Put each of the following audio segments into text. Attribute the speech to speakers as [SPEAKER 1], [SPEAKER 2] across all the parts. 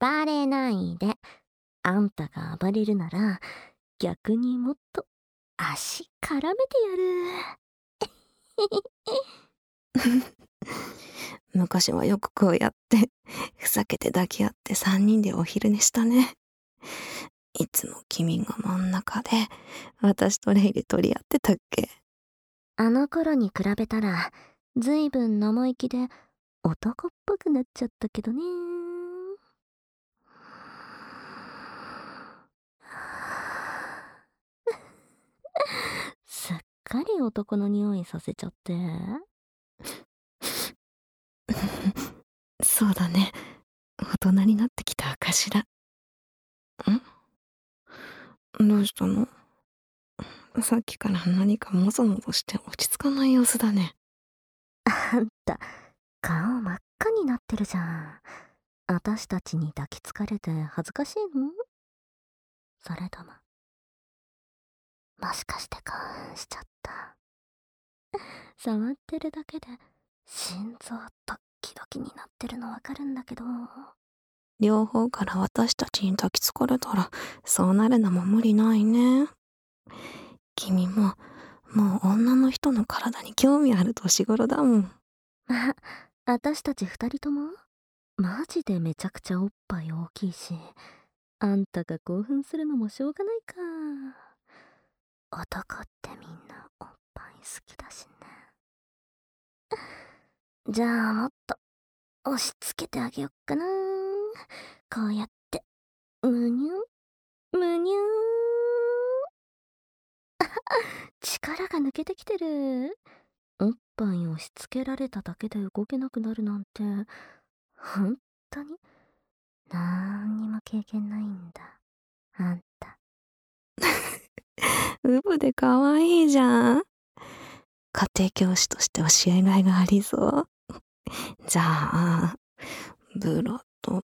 [SPEAKER 1] 暴れないで。あんたが暴れるなら、逆にもっと足絡めてやる。
[SPEAKER 2] 昔はよくこうやってふざけて抱き合って3人でお昼寝したね。いつも君が真ん中で私とレイで取り合ってたっけ。
[SPEAKER 1] あの頃に比べたらずいぶん生意気で男っぽくなっちゃったけどね。すっかり男の匂いさせちゃって。
[SPEAKER 2] そうだね。大人になってきた証だ。どうしたの？さっきから何かもぞもぞして落ち着かない様子だね。
[SPEAKER 1] あんた、顔真っ赤になってるじゃん。私たちに抱きつかれて恥ずかしいの？それとも、もしかして興奮しちゃった？触ってるだけで心臓ドッキドキになってるのわかるんだけど。
[SPEAKER 2] 両方から私たちに抱きつかれたらそうなるのも無理ないね。君ももう女の人の体に興味ある年頃だもん。
[SPEAKER 1] まあ、私たち二人ともマジでめちゃくちゃおっぱい大きいし、あんたが興奮するのもしょうがないか。男ってみんなおっぱい好きだしね。じゃあもっと押し付けてあげよっかな。こうやって、むにゅむにゅ力が抜けてきてる。おっぱい押し付けられただけで動けなくなるなんて、本当になんにも経験ないんだ、あんた。
[SPEAKER 2] ウブで可愛いじゃん。家庭教師として教えがいがありそう。じゃあ、ブラ取って、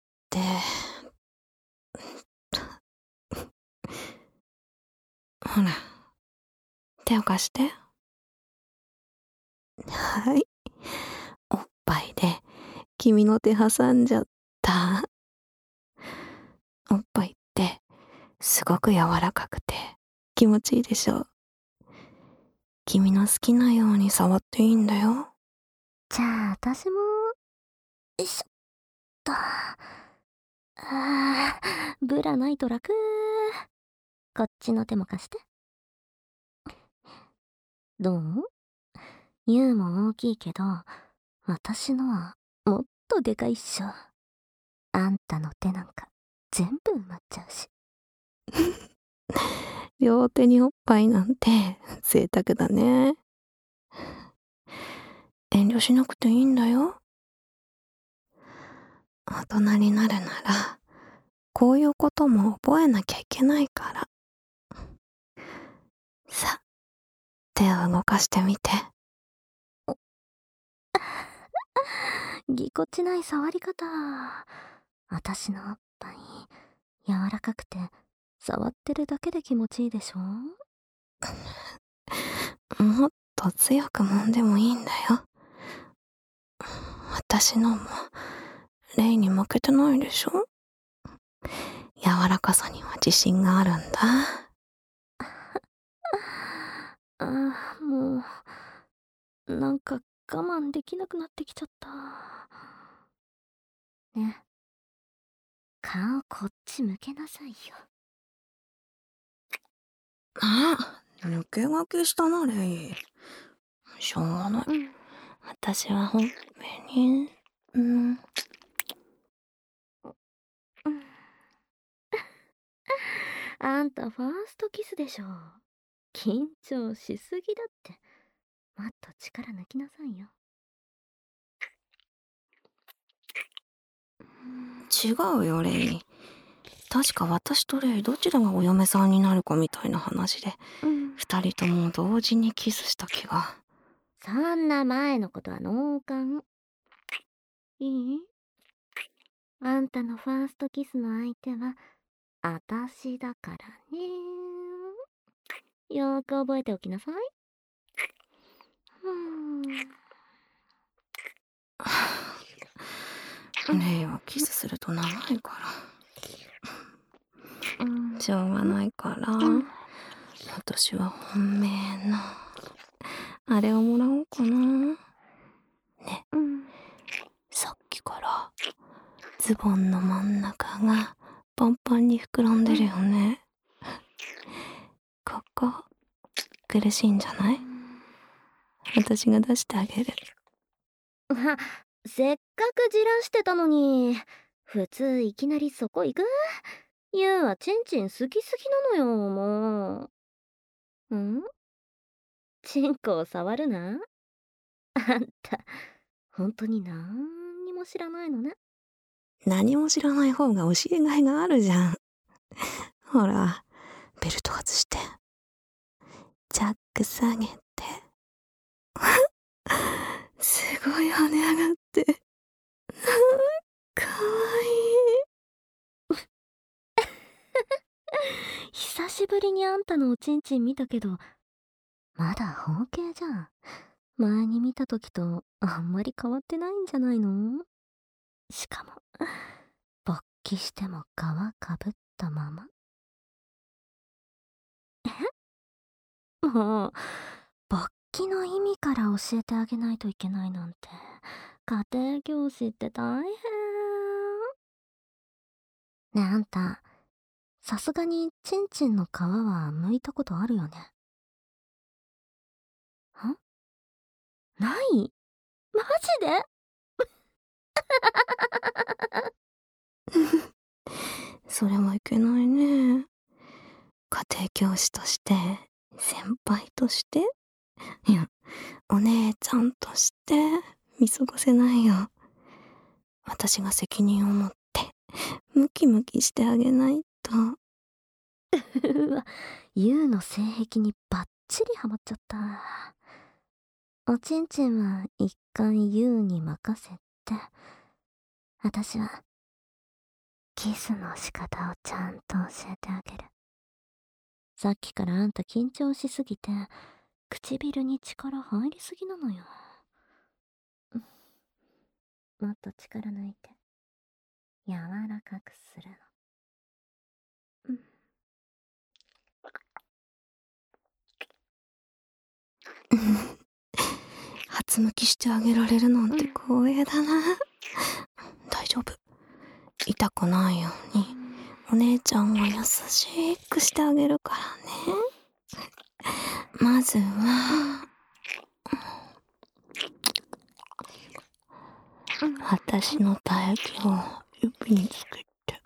[SPEAKER 2] ほら、手を貸して。はい。おっぱいで君の手挟んじゃった。おっぱいってすごく柔らかくて気持ちいいでしょ。君の好きなように触っていいんだよ。
[SPEAKER 1] じゃあ私も、よいしょっと。ブラないと楽。こっちの手も貸して。どう？ユウも大きいけど、私のはもっとでかいっしょ。あんたの手なんか全部埋まっちゃうし。
[SPEAKER 2] 両手におっぱいなんて贅沢だね。遠慮しなくていいんだよ。大人になるならこういうことも覚えなきゃいけないから。さ、手を動かしてみて。
[SPEAKER 1] ぎこちない触り方。私のおっぱい柔らかくて触ってるだけで気持ちいいでしょ？
[SPEAKER 2] もっと強く揉んでもいいんだよ。私のもレイに負けてないでしょ。柔らかさには自信があるんだ。
[SPEAKER 1] もうなんか我慢できなくなってきちゃった。ね、顔こっち向けなさいよ。
[SPEAKER 2] 抜け駆けしたな、レイ。しょうがない。私はほっぺに、
[SPEAKER 1] あんたファーストキスでしょ。緊張しすぎだって。もっと力抜きなさいよ。
[SPEAKER 2] 違うよ、レイ。確か私とレイどちらがお嫁さんになるかみたいな話で、二人とも同時にキスした気が。
[SPEAKER 1] そんな前のことは脳幹。いい？あんたのファーストキスの相手はあたしだからね。よーく覚えておきなさい。
[SPEAKER 2] レイはキスすると長いから。しょうがないから、私は本命の、あれをもらおうかな。ね、さっきからズボンの真ん中がパンパンに膨らんでるよね。ここ、苦しいんじゃない？私が出してあげる。
[SPEAKER 1] せっかくじらしてたのに、普通いきなりそこ行く？ユウはチンチン好きすぎなのよ、もう。チンコを触るな？あんた、ほんとになんにも知らないのね。
[SPEAKER 2] 何も知らない方が教えがいがあるじゃん。ほら、ベルト外して。チャック下げて。すごい跳ね上がって。かわいい。
[SPEAKER 1] 久しぶりにあんたのおちんちん見たけど、まだ包茎じゃん。前に見た時とあんまり変わってないんじゃないの？しかも、勃起しても皮かぶったまま。もう、勃起の意味から教えてあげないといけないなんて、家庭教師って大変。ねえあんた、さすがにチンチンの皮は剥いたことあるよね？ない？マジで？
[SPEAKER 2] それはいけないね。家庭教師として、先輩として、いや、お姉ちゃんとして見過ごせないよ。私が責任を持ってムキムキしてあげないと。
[SPEAKER 1] うわ、ユウの性癖にバッチリハマっちゃった。おちんちんは一回ユウに任せて、私はキスの仕方をちゃんと教えてあげる。さっきからあんた緊張しすぎて、唇に力入りすぎなのよ。もっと力抜いて、柔らかくする
[SPEAKER 2] の。初向きしてあげられるなんて光栄だな。大丈夫。痛くないように、お姉ちゃんが優しくしてあげるからね。まずは、私の唾液を指につけて、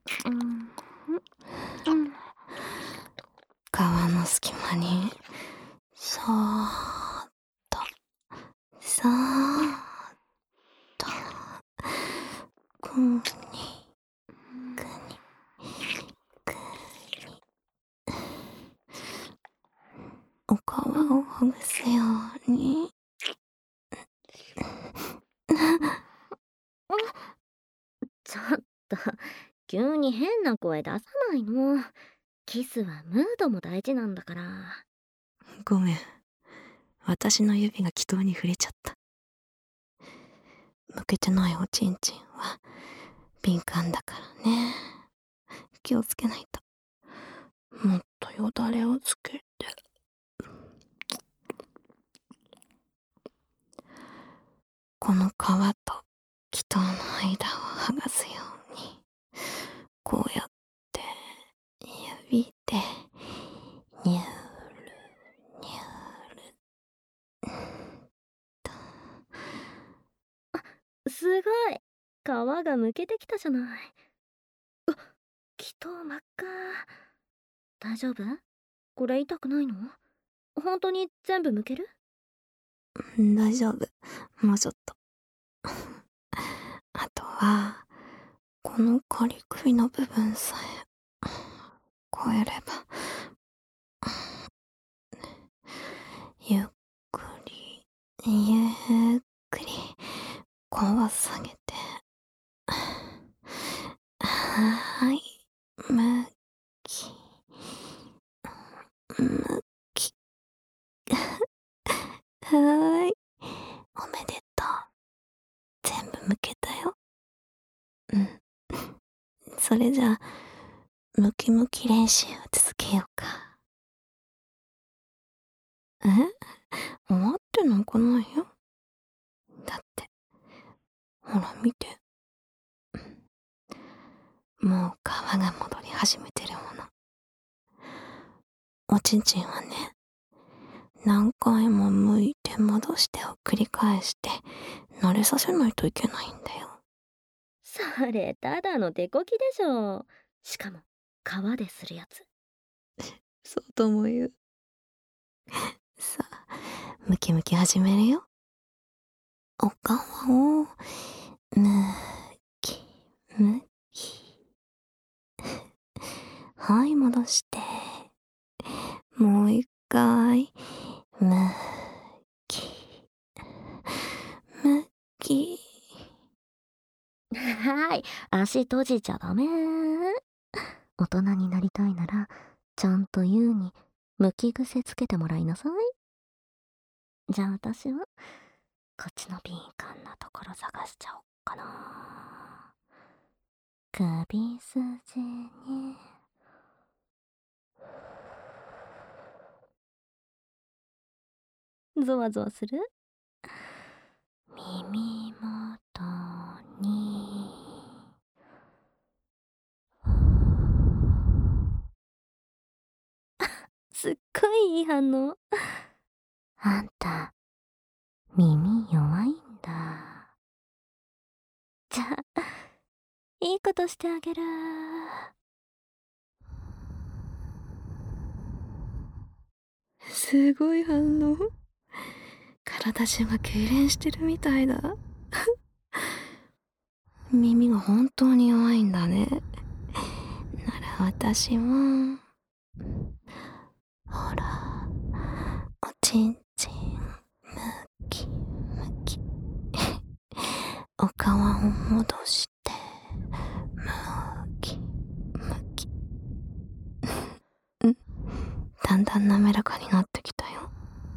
[SPEAKER 2] 皮の隙間にそーっとそーっとくにくにくにお皮をほぐすように。
[SPEAKER 1] ちょっと、急に変な声出さないの。キスはムードも大事なんだから。
[SPEAKER 2] ごめん。私の指が気筒に触れちゃった。向けてないおちんちんは敏感だからね。気をつけないと。もっとよだれをつけて。この皮と気筒の間を剥がすように、こうやって指でニュールニュールと。
[SPEAKER 1] すごい。皮がむけてきたじゃない。気筒真っ赤。大丈夫？これ痛くないの？本当に全部むける？
[SPEAKER 2] 大丈夫。もうちょっと。あとは、この仮首の部分さえ超えれば、ゆっくりゆっくりこう下げて、はーい、むきむきはーい、おめでとう。全部むけたよ。 それじゃあ、ムキムキ練習を続けようか。終わってなんかないよ。だって、ほら見て。もう皮が戻り始めてるもの。おちんちんはね、何回も剥いて戻してを繰り返して慣れさせないといけないんだよ。
[SPEAKER 1] それただの手こきでしょ。しかも皮でするやつ。
[SPEAKER 2] そうとも言う。さあ、ムキムキ始めるよ。お皮をむきむき。はい、戻して。もう一回むきむき。
[SPEAKER 1] はい、足閉じちゃダメ。大人になりたいならちゃんと優にむき癖つけてもらいなさい。じゃあ私はこっちの敏感なところ探しちゃおっかな。首筋にゾワゾワする？耳元にすっごいいい反応。あんた耳弱いんだ。じゃあいいことしてあげる。
[SPEAKER 2] すごい反応。体中が痙攣してるみたいだ。耳が本当に弱いんだね。なら私も。ほら、おちんちんむきむき。お皮を戻してむきむき。だんだん滑らかになってきたよ。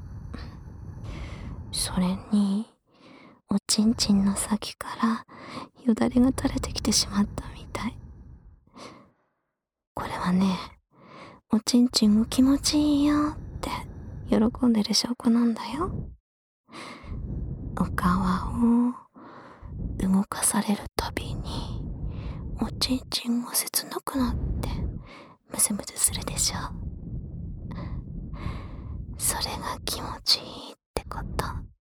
[SPEAKER 2] それにおちんちんの先からよだれが垂れてきてしまったみたい。これはね、おちんちんが気持ちいいよって喜んでる証拠なんだよ。お皮を動かされるたびにおちんちんが切なくなってムズムズするでしょ。それが気持ちいいってこと。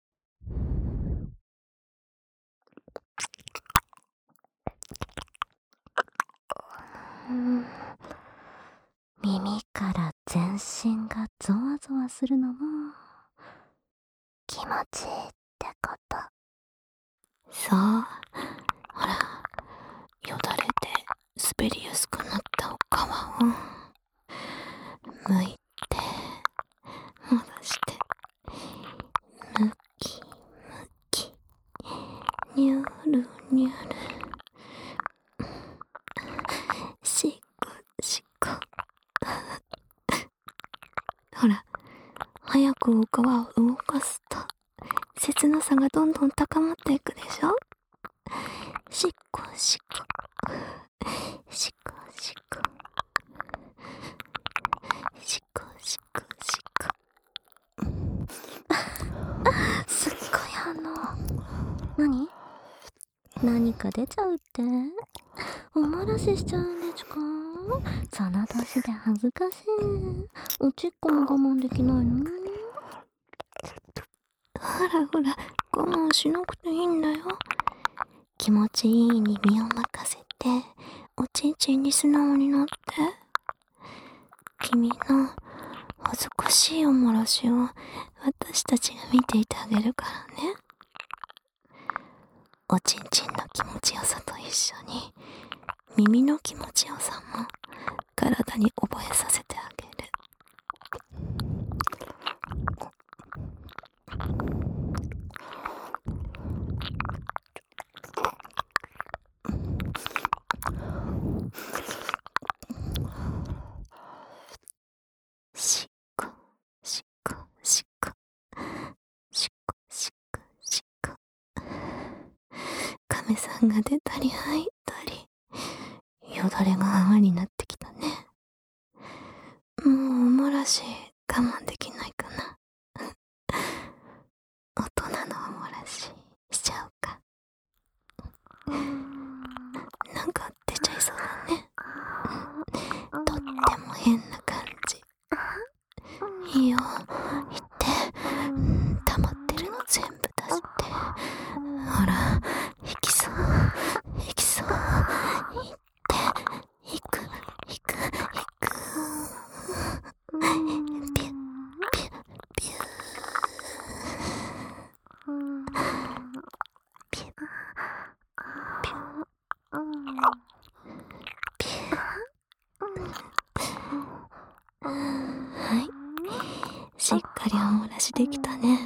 [SPEAKER 1] 耳から全身がゾワゾワするのも気持ちいいってこと。
[SPEAKER 2] そう、ほら、よだれで滑りやすくなったお皮を剥いて戻してむきむき、にゅるにゅる、しこしこ。ほら、早くお皮を動かすと切なさがどんどん高まっていくでしょ。しっこしっこしっこしっこしっこしっこしっこ。
[SPEAKER 1] すっごい反応。何か出ちゃうって？おもらししちゃうんでちゅか？その年で恥ずかしい。おちっこも我慢できないの？
[SPEAKER 2] ほらほら、我慢しなくていいんだよ。気持ちいいに身を任せておちんちんに素直になって。君の恥ずかしいおもらしを私たちが見ていてあげるからね。おちんちんの気持ちよさと一緒に耳の気持ちよさも体に覚えさせてあげる。しっこしっこしっこしっこしっこしっこ。亀さんが出たり入ったり、 よだれが泡になってきたね。もうおもらし我慢できないかな。大人のおもらししちゃうか。なんか出ちゃいそうだね。とっても変な感じ。いいよ、言って。溜まってるの全部出して。ほら、引きそう、引きそう。言って、引く、引く、引く。ピュッ、ピュッ、ピュー。ピュッ、ピュッ、ピュー。はい。しっかりおもらしできたね。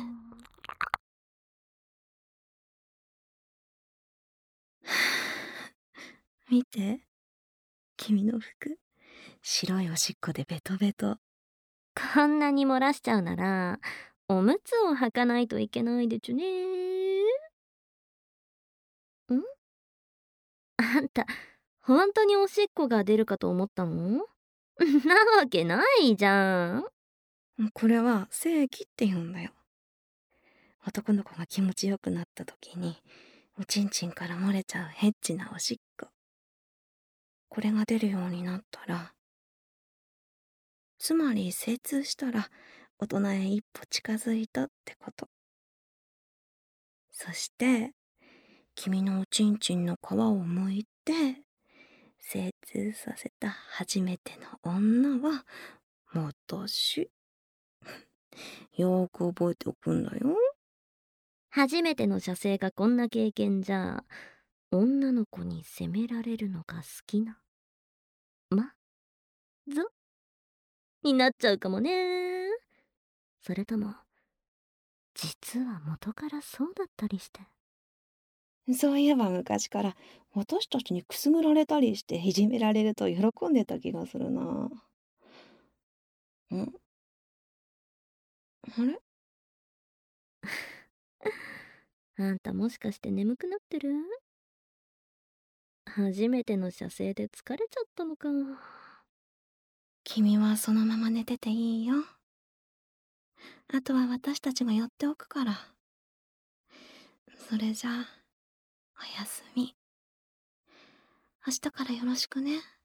[SPEAKER 2] 見て。君の服。白いおしっこでベトベト。
[SPEAKER 1] こんなに漏らしちゃうなら、おむつを履かないといけないでちゅね。あんた、本当におしっこが出るかと思ったの？なわけないじゃん。
[SPEAKER 2] これは精液って言うんだよ。男の子が気持ちよくなった時に、おちんちんから漏れちゃうヘッチなおしっこ。これが出るようになったら、つまり精通したら大人へ一歩近づいたってこと。そして、君のおちんちんの皮をむいて、精通させた初めての女は、私。よーく覚えておくんだよ。
[SPEAKER 1] 初めての射精がこんな経験じゃ、女の子に責められるのが好きな。ぞになっちゃうかもね。それとも、実は元からそうだったりして。
[SPEAKER 2] そういえば昔から私たちにくすぐられたりしていじめられると喜んでた気がするな。あれ？
[SPEAKER 1] あんたもしかして眠くなってる？初めての射精で疲れちゃったのか。
[SPEAKER 2] 君はそのまま寝てていいよ。あとは私たちが寄っておくから。それじゃあ、おやすみ。明日からよろしくね。